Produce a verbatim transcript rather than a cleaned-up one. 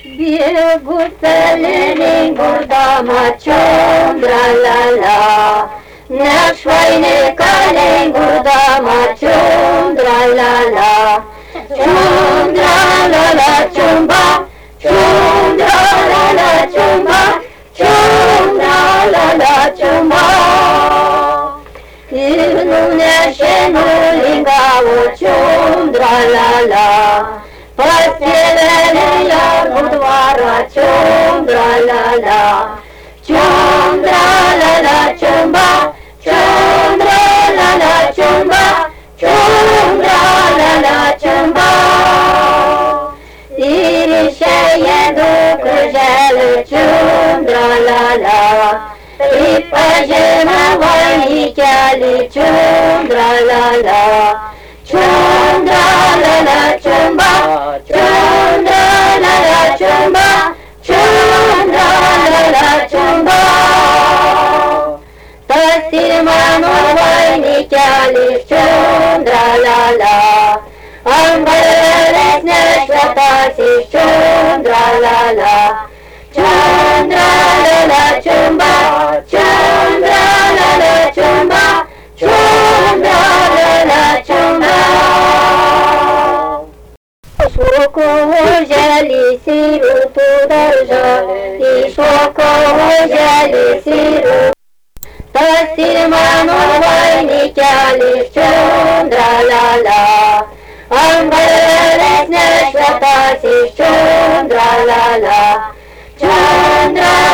Бегут пелени гурдама чундра ла ла. Наш войны калень гурдама чундра ла ла. Чундра ла ла чумба, чундра ла ла чумба, чундра ла ла чумба. Ирнуне шенулинга о чундра ла ла. Посевели ярму двора чундра ла ла. Чундра ла ла чумба, чундра ла ла чумба, чундра ла ла чумба. Иришееду кружели чундра ла ла. И пожимовали тяли чундра ла ла. Чундра ла ла чумба, чундра ла ла чумба, чундра ла ла чумба. Тасиману войны тяли чундра ла ла. Амбарес не шватаси чундра ла ла. Чундра ла ла чумба, чундра ла ла чумба, чундра ла ла чумба. Шоко взяли сиру туда же, и шоко взяли сиру. Тасиману войны тяли чундра ла ла. Амбарес не шватаси чундра ла ла. Чундра